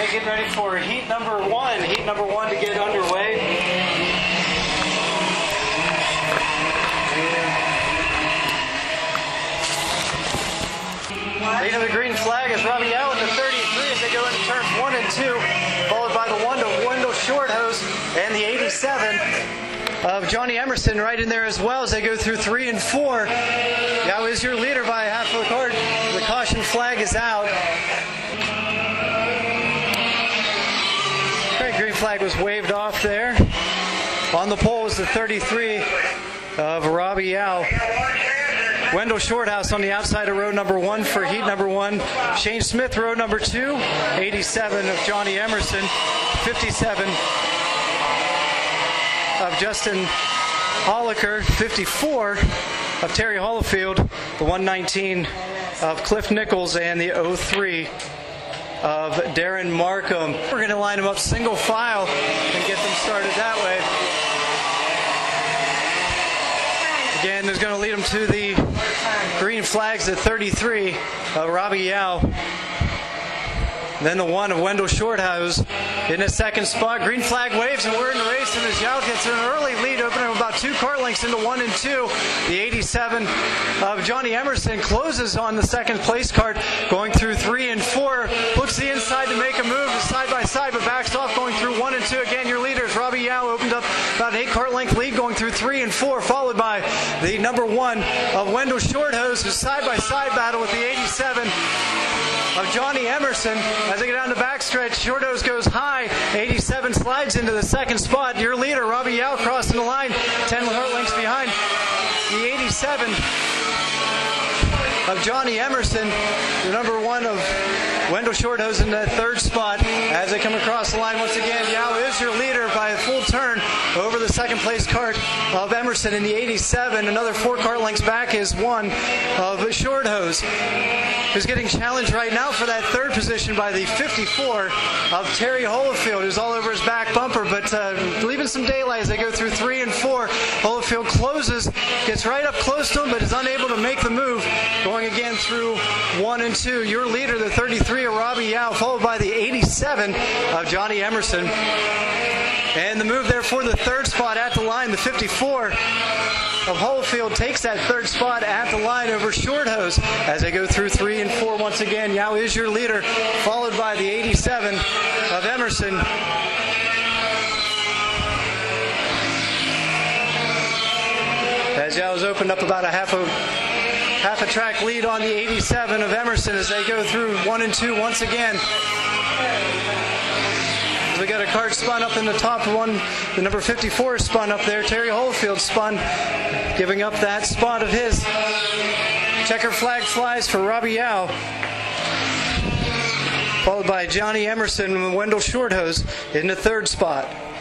Okay, getting ready for heat number one. Heat number one to get underway. Leading the green flag is Robbie Yao at the 33 as they go into turns 1 and 2, followed by the 1 to Wendell Shorthose and the 87 of Johnny Emerson right in there as well as they go through 3 and 4. Yao is your leader by half of the card. The caution flag is out. Okay, green flag was waved off there. On the pole is the 33 of Robbie Yao. Wendell Shorthouse on the outside of row number 1 for heat number 1. Shane Smith, row number 2. 87 of Johnny Emerson. 57 of Justin Holliker. 54 of Terry Hollifield. The 119 of Cliff Nichols and the 03 of Darren Markham. We're going to line them up single file and get them started that way. Again, who's going to lead them to the green flags at 33 of Robbie Yao. Then the 1 of Wendell Shorthouse in the second spot. Green flag waves and we're in the race, and as Yao gets an early lead, opening about 2 car lengths into 1 and 2. The 87 of Johnny Emerson closes on the second place card, going through 3 and 4. Looks the inside to make a move to side by side, but backs off going through 1 and 2. Again, your leaders, Robbie Yao opened up about an 8 car length lead going through 3 and 4, followed by the number 1 of Wendell Shorthose, who's side by side battle with the 87 of Johnny Emerson. As they get down the backstretch, Shorthose goes high. 87 slides into the second spot. Your leader, Robbie Yao, crossing the line, 10 lengths behind the 87 of Johnny Emerson. The number 1 of Wendell Shorthose in that third spot. As they come across the line once again, Yao is your leader by a full turn over the second place cart of Emerson in the 87. Another 4 car lengths back is 1 of Shorthose, who's getting challenged right now for that third position by the 54 of Terry Holyfield, who's all over his back bumper, but leaving some daylight as they go through 3 and 4. Holyfield closes, gets right up close to him, but is unable to make the move, going again through 1 and 2. Your leader, the 33 of Robbie Yao, followed by the 87 of Johnny Emerson. And the move there for the third spot at the line, the 54 of Holyfield takes that third spot at the line over Shorthose as they go through 3 and 4 once again. Yao is your leader, followed by the 87 of Emerson. As Yao's opened up about a half a track lead on the 87 of Emerson as they go through 1 and 2 once again. We got a card spun up in the top one. The number 54 is spun up there. Terry Holyfield spun, giving up that spot of his. Checker flag flies for Robbie Yao, followed by Johnny Emerson and Wendell Shorthose in the third spot.